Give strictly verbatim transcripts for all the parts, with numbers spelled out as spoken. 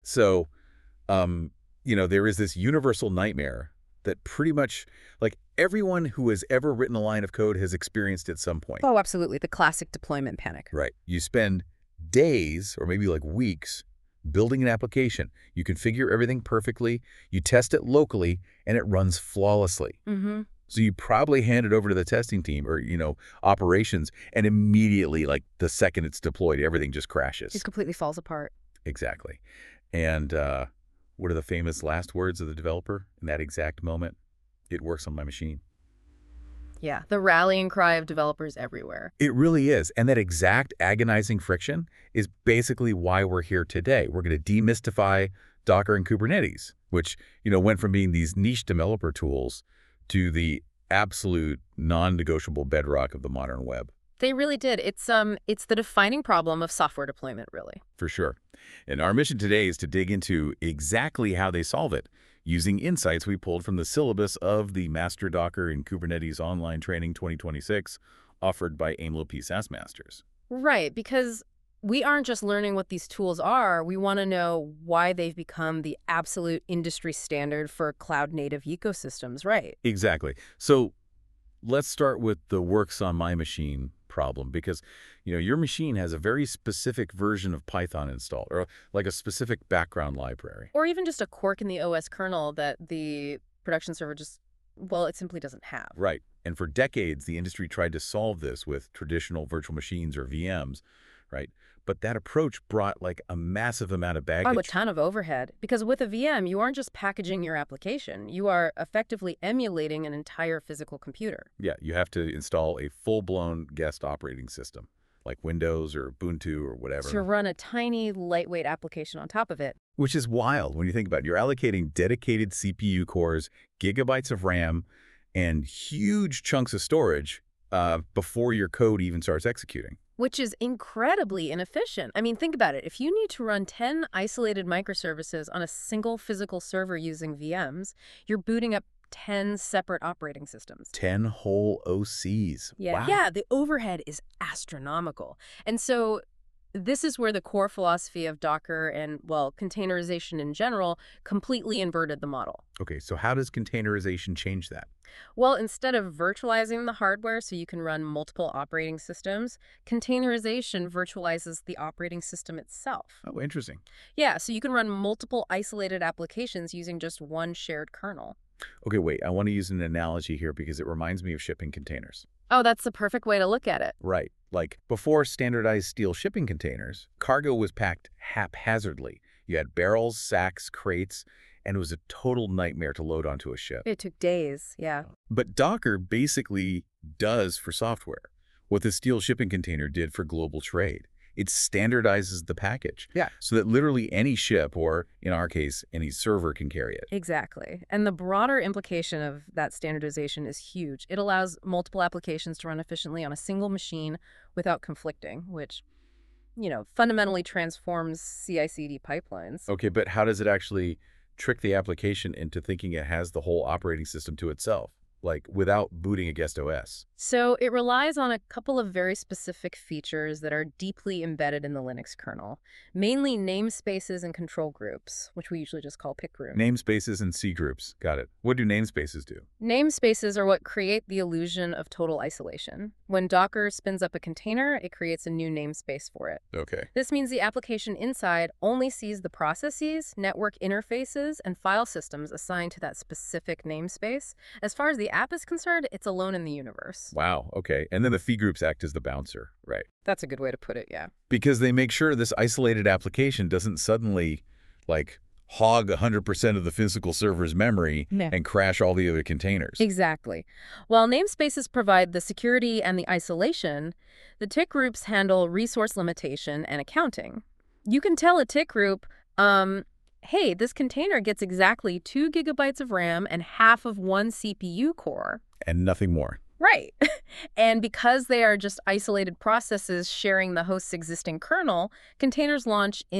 So, um, you know, there is this universal nightmare that pretty much, like, everyone who has ever written a line of code has experienced at some point. Oh, absolutely. The classic deployment panic. Right. You spend days or maybe like weeks building an application. You configure everything perfectly, you test it locally, and it runs flawlessly. Mm-hmm. So you probably hand it over to the testing team or, you know, operations, and immediately, like the second it's deployed, everything just crashes. It completely falls apart. Exactly. And uh, what are the famous last words of the developer in that exact moment? It works on my machine. Yeah, the rallying cry of developers everywhere. It really is. And that exact agonizing friction is basically why we're here today. We're going to demystify Docker and Kubernetes, which, you know, went from being these niche developer tools to the absolute non-negotiable bedrock of the modern web. They really did. It's um, it's the defining problem of software deployment, really. For sure. And our mission today is to dig into exactly how they solve it, using insights we pulled from the syllabus of the Master Docker and Kubernetes Online Training twenty twenty-six, offered by AIMLO-P SaaS Masters. Right, because we aren't just learning what these tools are. We want to know why they've become the absolute industry standard for cloud-native ecosystems, right? Exactly. So let's start with the works on my machine problem, because, you know, your machine has a very specific version of Python installed, or like a specific background library. Or even just a quirk in the O S kernel that the production server just, well, it simply doesn't have. Right. And for decades, the industry tried to solve this with traditional virtual machines or V Ms, right? But that approach brought like a massive amount of baggage. Oh, a ton of overhead. Because with a V M, you aren't just packaging your application. You are effectively emulating an entire physical computer. Yeah, you have to install a full-blown guest operating system, like Windows or Ubuntu or whatever. To run a tiny, lightweight application on top of it. Which is wild when you think about it. You're allocating dedicated C P U cores, gigabytes of RAM, and huge chunks of storage uh, before your code even starts executing. Which is incredibly inefficient. I mean, think about it. If you need to run ten isolated microservices on a single physical server using V Ms, you're booting up ten separate operating systems. ten whole O Cs. Yeah. Wow. Yeah, the overhead is astronomical. And so this is where the core philosophy of Docker and, well, containerization in general completely inverted the model. Okay, so how does containerization change that? Well, instead of virtualizing the hardware so you can run multiple operating systems, containerization virtualizes the operating system itself. Oh, interesting. Yeah, so you can run multiple isolated applications using just one shared kernel. Okay, wait, I want to use an analogy here because it reminds me of shipping containers. Oh, that's the perfect way to look at it. Right. Like, before standardized steel shipping containers, cargo was packed haphazardly. You had barrels, sacks, crates, and it was a total nightmare to load onto a ship. It took days, yeah. But Docker basically does for software what the steel shipping container did for global trade. It standardizes the package. Yeah. So that literally any ship, or in our case, any server, can carry it. Exactly. And the broader implication of that standardization is huge. It allows multiple applications to run efficiently on a single machine without conflicting, which, you know, fundamentally transforms C I C D pipelines. Okay, but how does it actually trick the application into thinking it has the whole operating system to itself, like without booting a guest O S? So it relies on a couple of very specific features that are deeply embedded in the Linux kernel, mainly namespaces and control groups, which we usually just call pick group. Namespaces and C groups. Got it. What do namespaces do? Namespaces are what create the illusion of total isolation. When Docker spins up a container, it creates a new namespace for it. Okay. This means the application inside only sees the processes, network interfaces, and file systems assigned to that specific namespace. As far as the app is concerned, it's alone in the universe. Wow, okay. And then the fee groups act as the bouncer, right? That's a good way to put it, yeah. Because they make sure this isolated application doesn't suddenly, like, hog one hundred percent of the physical server's memory Yeah. and crash all the other containers. Exactly. While namespaces provide the security and the isolation, the tick groups handle resource limitation and accounting. You can tell a tick group, um, hey, this container gets exactly two gigabytes of RAM and half of one C P U core. And nothing more. Right. And because they are just isolated processes sharing the host's existing kernel, containers launch in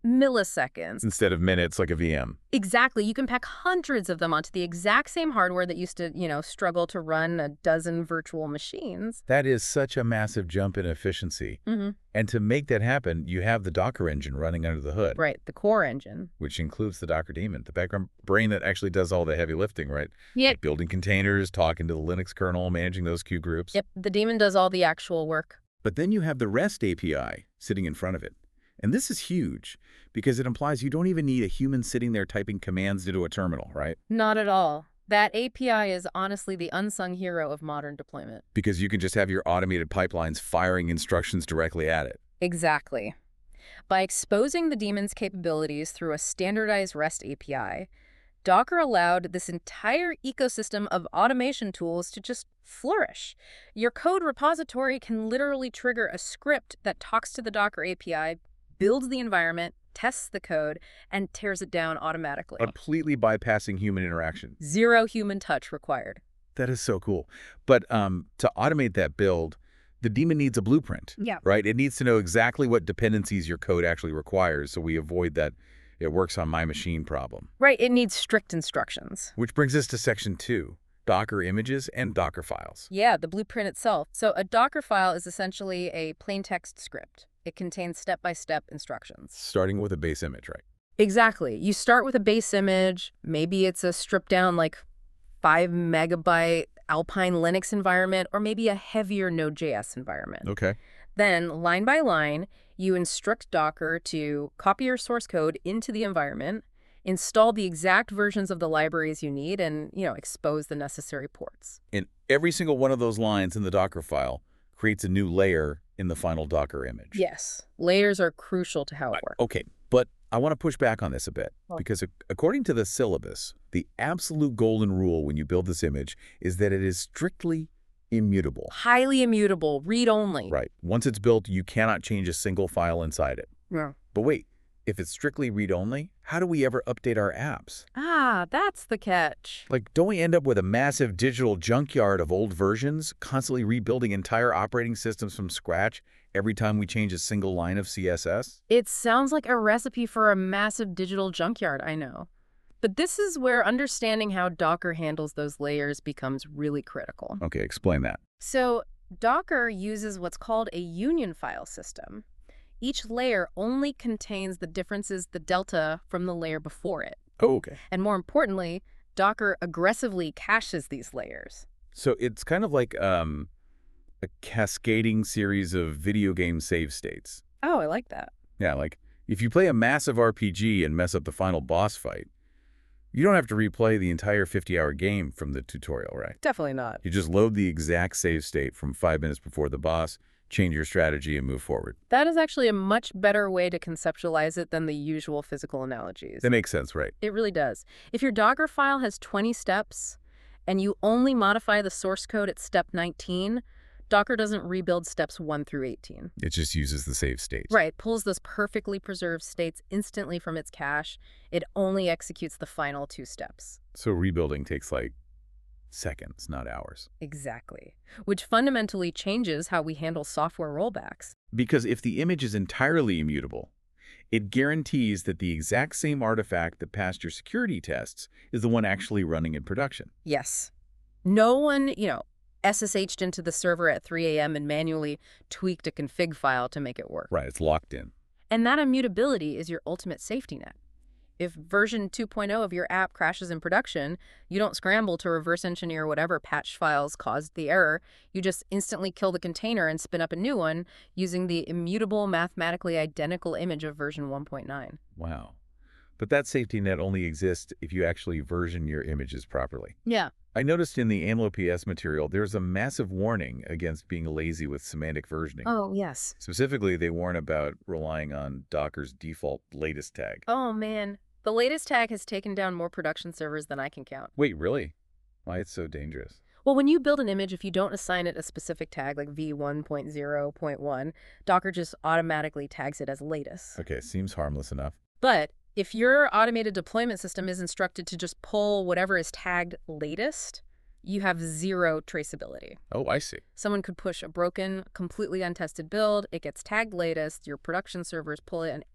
milliseconds. Instead of minutes like a V M. Exactly. You can pack hundreds of them onto the exact same hardware that used to, you know, struggle to run a dozen virtual machines. That is such a massive jump in efficiency. Mm-hmm. And to make that happen, you have the Docker engine running under the hood. Right, the core engine. Which includes the Docker daemon, the background brain that actually does all the heavy lifting, right? Yeah. Like building containers, talking to the Linux kernel, managing those queue groups. Yep, the daemon does all the actual work. But then you have the REST A P I sitting in front of it. And this is huge because it implies you don't even need a human sitting there typing commands into a terminal, right? Not at all. That A P I is honestly the unsung hero of modern deployment. Because you can just have your automated pipelines firing instructions directly at it. Exactly. By exposing the daemon's capabilities through a standardized REST A P I, Docker allowed this entire ecosystem of automation tools to just flourish. Your code repository can literally trigger a script that talks to the Docker A P I, builds the environment, tests the code, and tears it down automatically. Completely bypassing human interaction. Zero human touch required. That is so cool. But um, to automate that build, the daemon needs a blueprint, Yeah. right? It needs to know exactly what dependencies your code actually requires, so we avoid that it works on my machine problem. Right, it needs strict instructions. Which brings us to section two, Docker images and Docker files. Yeah, the blueprint itself. So a Docker file is essentially a plain text script. It contains step-by-step instructions. Starting with a base image, right? Exactly. You start with a base image. Maybe it's a stripped down like five megabyte Alpine Linux environment, or maybe a heavier Node.js environment. Okay. Then, line by line, you instruct Docker to copy your source code into the environment, install the exact versions of the libraries you need, and, you know, expose the necessary ports. And every single one of those lines in the Docker file creates a new layer in the final Docker image. Yes. Layers are crucial to how it works. Okay, but I want to push back on this a bit, Well- because ac- according to the syllabus, the absolute golden rule when you build this image is that it is strictly immutable. Highly immutable, read-only. Right. Once it's built, you cannot change a single file inside it. Yeah. But wait, if it's strictly read-only, how do we ever update our apps? Ah, that's the catch. Like, don't we end up with a massive digital junkyard of old versions, constantly rebuilding entire operating systems from scratch every time we change a single line of C S S? It sounds like a recipe for a massive digital junkyard, I know. But this is where understanding how Docker handles those layers becomes really critical. Okay, explain that. So Docker uses what's called a union file system. Each layer only contains the differences, the delta, from the layer before it. Oh, okay. And more importantly, Docker aggressively caches these layers. So it's kind of like um, a cascading series of video game save states. Oh, I like that. Yeah, like if you play a massive R P G and mess up the final boss fight, you don't have to replay the entire fifty hour game from the tutorial, right? Definitely not. You just load the exact save state from five minutes before the boss, change your strategy, and move forward. That is actually a much better way to conceptualize it than the usual physical analogies. That makes sense, right? It really does. If your Docker file has twenty steps and you only modify the source code at step nineteen, Docker doesn't rebuild steps one through eighteen. It just uses the save states. Right, pulls those perfectly preserved states instantly from its cache. It only executes the final two steps. So rebuilding takes like seconds, not hours. Exactly. Which fundamentally changes how we handle software rollbacks. Because if the image is entirely immutable, it guarantees that the exact same artifact that passed your security tests is the one actually running in production. Yes. No one, you know, S S H'd into the server at three A M and manually tweaked a config file to make it work. Right, it's locked in. And that immutability is your ultimate safety net. If version two point oh of your app crashes in production, you don't scramble to reverse engineer whatever patch files caused the error. You just instantly kill the container and spin up a new one using the immutable, mathematically identical image of version one point nine. Wow. But that safety net only exists if you actually version your images properly. Yeah. I noticed in the AMLO P S material, there's a massive warning against being lazy with semantic versioning. Oh, yes. Specifically, they warn about relying on Docker's default latest tag. Oh, man. The latest tag has taken down more production servers than I can count. Wait, really? Why it's so dangerous? Well, when you build an image, if you don't assign it a specific tag like v one point zero point one, Docker just automatically tags it as latest. Okay, seems harmless enough. But if your automated deployment system is instructed to just pull whatever is tagged latest, you have zero traceability. Oh, I see. Someone could push a broken, completely untested build, it gets tagged latest, your production servers pull it, and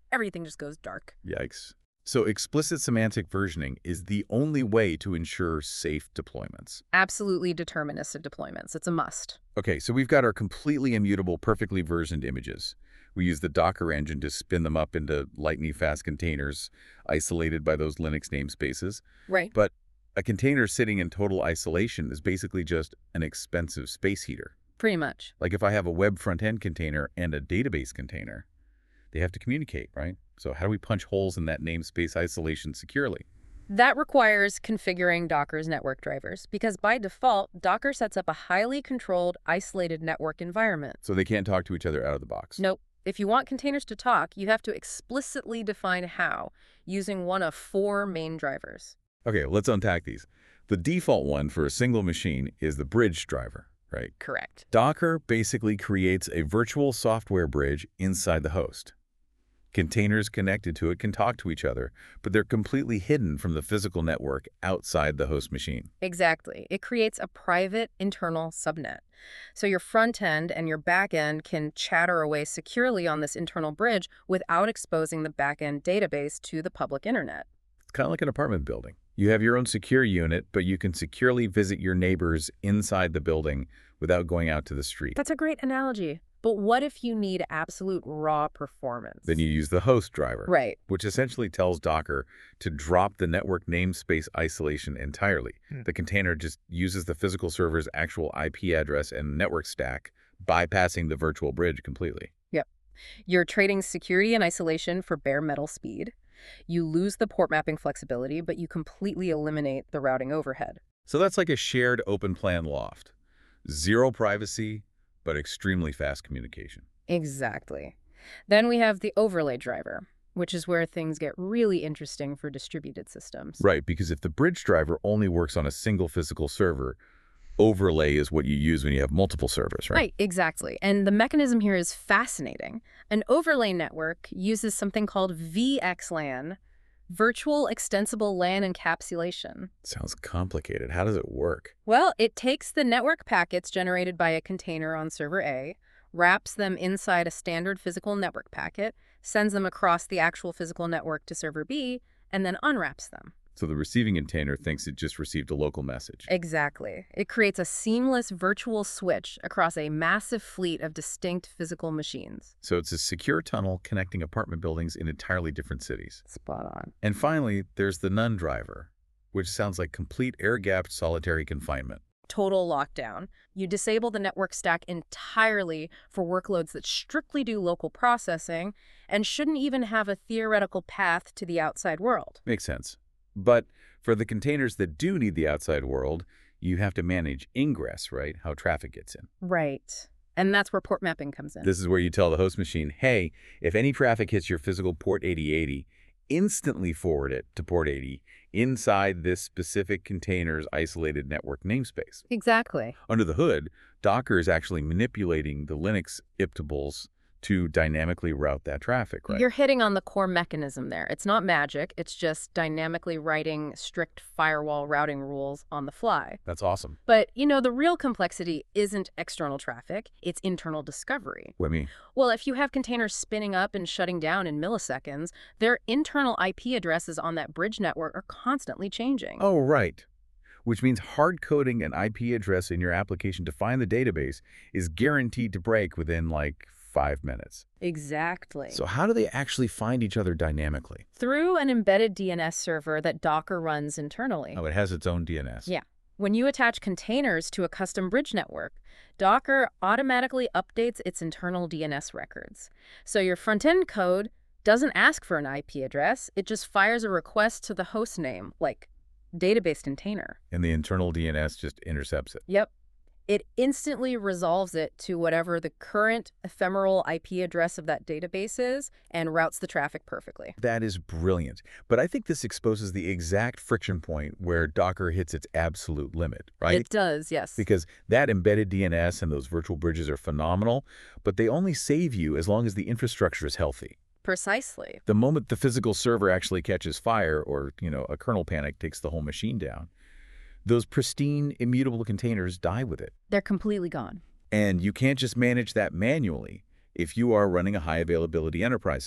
everything just goes dark. Yikes. So explicit semantic versioning is the only way to ensure safe deployments. Absolutely deterministic deployments. It's a must. Okay, so we've got our completely immutable, perfectly versioned images. We use the Docker engine to spin them up into lightning-fast containers isolated by those Linux namespaces. Right. But a container sitting in total isolation is basically just an expensive space heater. Pretty much. Like if I have a web front-end container and a database container, they have to communicate, right? So how do we punch holes in that namespace isolation securely? That requires configuring Docker's network drivers, because by default, Docker sets up a highly controlled, isolated network environment. So they can't talk to each other out of the box. Nope. If you want containers to talk, you have to explicitly define how, using one of four main drivers. Okay, let's unpack these. The default one for a single machine is the bridge driver, right? Correct. Docker basically creates a virtual software bridge inside the host. Containers connected to it can talk to each other, but they're completely hidden from the physical network outside the host machine. Exactly. It creates a private internal subnet. So your front end and your back end can chatter away securely on this internal bridge without exposing the back end database to the public internet. It's kind of like an apartment building. You have your own secure unit, but you can securely visit your neighbors inside the building without going out to the street. That's a great analogy. But what if you need absolute raw performance? Then you use the host driver, Right. which essentially tells Docker to drop the network namespace isolation entirely. Hmm. The container just uses the physical server's actual I P address and network stack, bypassing the virtual bridge completely. Yep. You're trading security and isolation for bare metal speed. You lose the port mapping flexibility, but you completely eliminate the routing overhead. So that's like a shared open plan loft. Zero privacy, but extremely fast communication. Exactly. Then we have the overlay driver, which is where things get really interesting for distributed systems. Right, because if the bridge driver only works on a single physical server, overlay is what you use when you have multiple servers, right? Right, exactly. And the mechanism here is fascinating. An overlay network uses something called V X LAN, Virtual Extensible LAN Encapsulation. Sounds complicated. How does it work? Well, it takes the network packets generated by a container on server A, wraps them inside a standard physical network packet, sends them across the actual physical network to server B, and then unwraps them. So the receiving container thinks it just received a local message. Exactly. It creates a seamless virtual switch across a massive fleet of distinct physical machines. So it's a secure tunnel connecting apartment buildings in entirely different cities. Spot on. And finally, there's the none driver, which sounds like complete air-gapped solitary confinement. Total lockdown. You disable the network stack entirely for workloads that strictly do local processing and shouldn't even have a theoretical path to the outside world. Makes sense. But for the containers that do need the outside world, you have to manage ingress, right? How traffic gets in. Right. And that's where port mapping comes in. This is where you tell the host machine, hey, if any traffic hits your physical port eighty eighty, instantly forward it to port eighty inside this specific container's isolated network namespace. Exactly. Under the hood, Docker is actually manipulating the Linux iptables to dynamically route that traffic, right? You're hitting on the core mechanism there. It's not magic. It's just dynamically writing strict firewall routing rules on the fly. That's awesome. But, you know, the real complexity isn't external traffic. It's internal discovery. What do you mean? Well, if you have containers spinning up and shutting down in milliseconds, their internal I P addresses on that bridge network are constantly changing. Oh, right. Which means hard-coding an I P address in your application to find the database is guaranteed to break within, like, five minutes. Exactly. So how do they actually find each other dynamically? Through an embedded D N S server that Docker runs internally. Oh, it has its own D N S. Yeah. When you attach containers to a custom bridge network, Docker automatically updates its internal D N S records. So your front-end code doesn't ask for an I P address. It just fires a request to the host name, like database container. And the internal D N S just intercepts it. Yep. It instantly resolves it to whatever the current ephemeral I P address of that database is and routes the traffic perfectly. That is brilliant. But I think this exposes the exact friction point where Docker hits its absolute limit, right? It does, yes. Because that embedded D N S and those virtual bridges are phenomenal, but they only save you as long as the infrastructure is healthy. Precisely. The moment the physical server actually catches fire or, you know, a kernel panic takes the whole machine down, those pristine, immutable containers die with it. They're completely gone. And you can't just manage that manually if you are running a high availability enterprise system.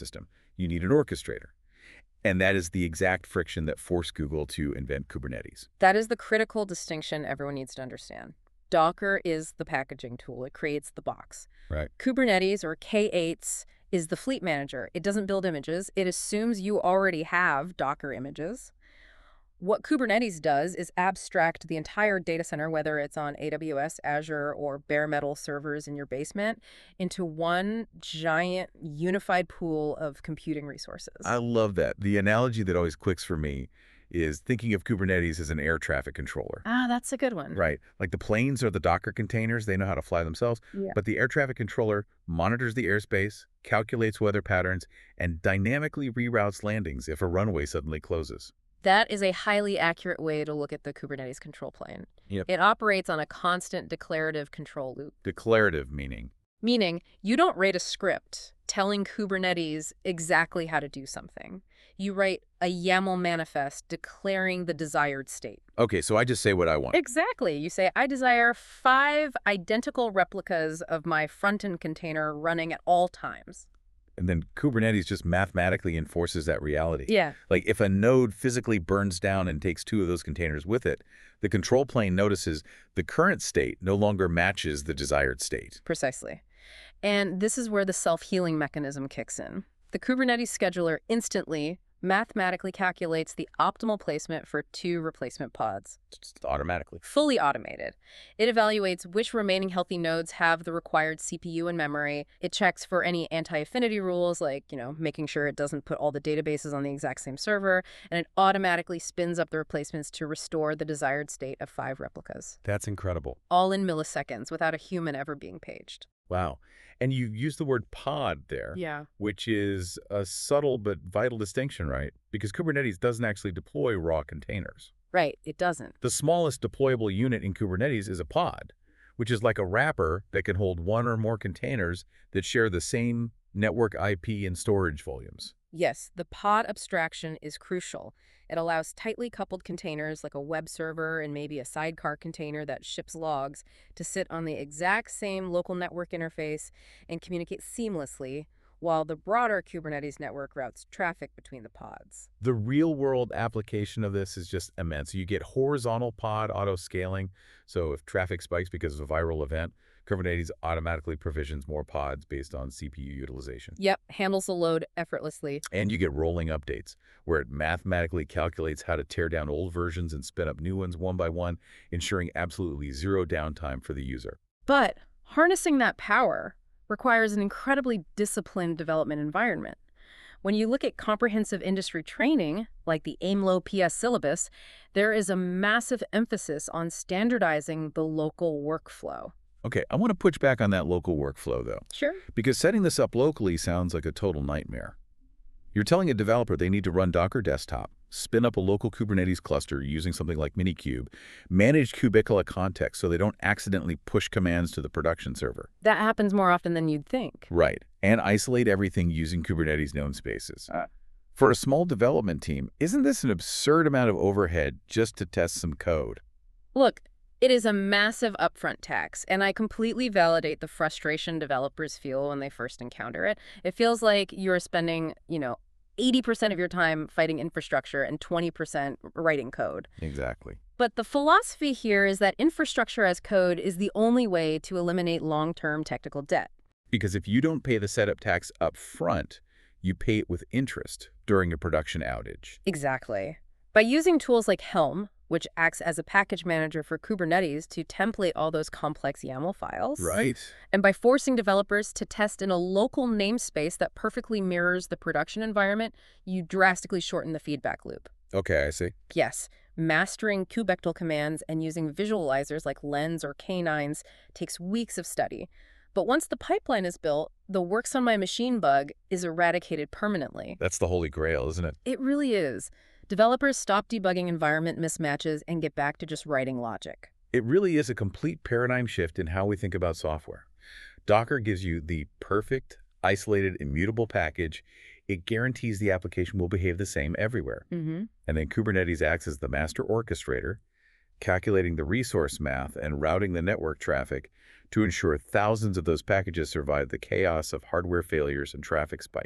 you need an orchestrator. And that is the exact friction that forced Google to invent Kubernetes. That is the critical distinction everyone needs to understand. Docker is the packaging tool. It creates the box. Right. Kubernetes, or K eight, is the fleet manager. It doesn't build images. It assumes you already have Docker images. What Kubernetes does is abstract the entire data center, whether it's on A W S, Azure, or bare metal servers in your basement, into one giant unified pool of computing resources. I love that. The analogy that always clicks for me is thinking of Kubernetes as an air traffic controller. Ah, that's a good one. Right. Like the planes are the Docker containers. They know how to fly themselves. Yeah. But the air traffic controller monitors the airspace, calculates weather patterns, and dynamically reroutes landings if a runway suddenly closes. That is a highly accurate way to look at the Kubernetes control plane. Yep. It operates on a constant declarative control loop. Declarative meaning. Meaning, you don't write a script telling Kubernetes exactly how to do something. You write a YAML manifest declaring the desired state. Okay, so I just say what I want. Exactly. You say, I desire five identical replicas of my front-end container running at all times. And then Kubernetes just mathematically enforces that reality. Yeah. Like if a node physically burns down and takes two of those containers with it, the control plane notices the current state no longer matches the desired state. Precisely. And this is where the self-healing mechanism kicks in. The Kubernetes scheduler instantly, mathematically calculates the optimal placement for two replacement pods. Just automatically. Fully automated. It evaluates which remaining healthy nodes have the required C P U and memory. It checks for any anti-affinity rules, like, you know, making sure it doesn't put all the databases on the exact same server, and it automatically spins up the replacements to restore the desired state of five replicas. That's incredible. All in milliseconds without a human ever being paged. Wow. And you use the word pod there, Yeah. which is a subtle but vital distinction, right? Because Kubernetes doesn't actually deploy raw containers. Right, it doesn't. The smallest deployable unit in Kubernetes is a pod, which is like a wrapper that can hold one or more containers that share the same network I P and storage volumes. Yes, the pod abstraction is crucial. It allows tightly coupled containers like a web server and maybe a sidecar container that ships logs to sit on the exact same local network interface and communicate seamlessly, while the broader Kubernetes network routes traffic between the pods. The real-world application of this is just immense. You get horizontal pod auto-scaling, so if traffic spikes because of a viral event, Kubernetes automatically provisions more pods based on C P U utilization. Yep, handles the load effortlessly. And you get rolling updates, where it mathematically calculates how to tear down old versions and spin up new ones one by one, ensuring absolutely zero downtime for the user. But harnessing that power requires an incredibly disciplined development environment. When you look at comprehensive industry training, like the AIMLO P S syllabus, there is a massive emphasis on standardizing the local workflow. Okay, I want to push back on that local workflow, though, Sure. because setting this up locally sounds like a total nightmare. You're telling a developer they need to run Docker Desktop, spin up a local Kubernetes cluster using something like Minikube, manage Kubicula context so they don't accidentally push commands to the production server. That happens more often than you'd think. Right, and isolate everything using Kubernetes namespaces. Uh, for a small development team, isn't this an absurd amount of overhead just to test some code? Look, it is a massive upfront tax, and I completely validate the frustration developers feel when they first encounter it. It feels like you're spending, you know, eighty percent of your time fighting infrastructure and twenty percent writing code. Exactly. But the philosophy here is that infrastructure as code is the only way to eliminate long-term technical debt. Because if you don't pay the setup tax up front, you pay it with interest during a production outage. Exactly. By using tools like Helm, which acts as a package manager for Kubernetes to template all those complex YAML files. Right. And by forcing developers to test in a local namespace that perfectly mirrors the production environment, you drastically shorten the feedback loop. Okay, I see. Yes, mastering kubectl commands and using visualizers like Lens or K nines takes weeks of study. But once the pipeline is built, the works on my machine bug is eradicated permanently. That's the holy grail, isn't it? It really is. Developers stop debugging environment mismatches and get back to just writing logic. It really is a complete paradigm shift in how we think about software. Docker gives you the perfect, isolated, immutable package. It guarantees the application will behave the same everywhere. Mm-hmm. And then Kubernetes acts as the master orchestrator, calculating the resource math and routing the network traffic to ensure thousands of those packages survive the chaos of hardware failures and traffic spikes.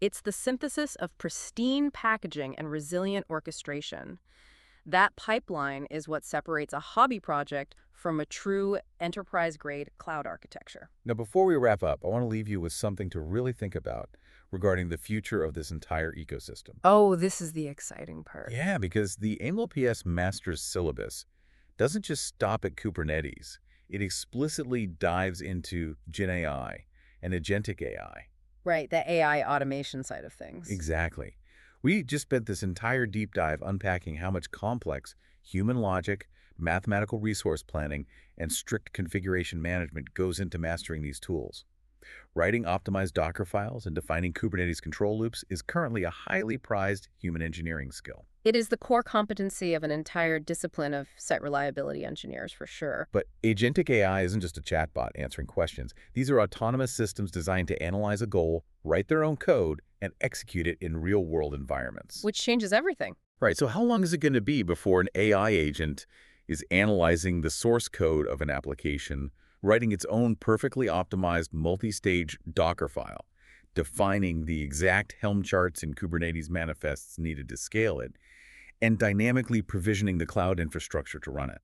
It's the synthesis of pristine packaging and resilient orchestration. That pipeline is what separates a hobby project from a true enterprise-grade cloud architecture. Now, before we wrap up, I want to leave you with something to really think about regarding the future of this entire ecosystem. Oh, this is the exciting part. Yeah, because the A M L P S Master's Syllabus doesn't just stop at Kubernetes. It explicitly dives into Gen A I and Agentic A I. Right, the A I automation side of things. Exactly. We just spent this entire deep dive unpacking how much complex human logic, mathematical resource planning, and strict configuration management goes into mastering these tools. Writing optimized Docker files and defining Kubernetes control loops is currently a highly prized human engineering skill. It is the core competency of an entire discipline of site reliability engineers, for sure. But Agentic A I isn't just a chatbot answering questions. These are autonomous systems designed to analyze a goal, write their own code, and execute it in real-world environments. Which changes everything. Right, so how long is it going to be before an A I agent is analyzing the source code of an application, writing its own perfectly optimized multi-stage Docker file, defining the exact Helm charts and Kubernetes manifests needed to scale it, and dynamically provisioning the cloud infrastructure to run it?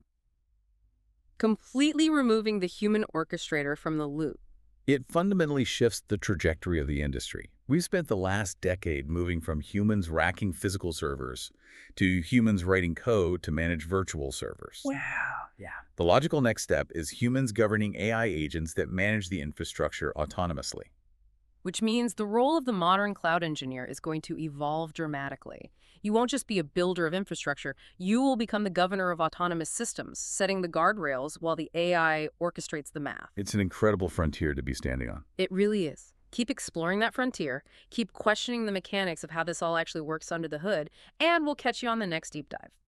Completely removing the human orchestrator from the loop. It fundamentally shifts the trajectory of the industry. We've spent the last decade moving from humans racking physical servers to humans writing code to manage virtual servers. Wow, yeah. The logical next step is humans governing A I agents that manage the infrastructure autonomously. Which means the role of the modern cloud engineer is going to evolve dramatically. You won't just be a builder of infrastructure, you will become the governor of autonomous systems, setting the guardrails while the A I orchestrates the math. It's an incredible frontier to be standing on. It really is. Keep exploring that frontier, keep questioning the mechanics of how this all actually works under the hood, and we'll catch you on the next deep dive.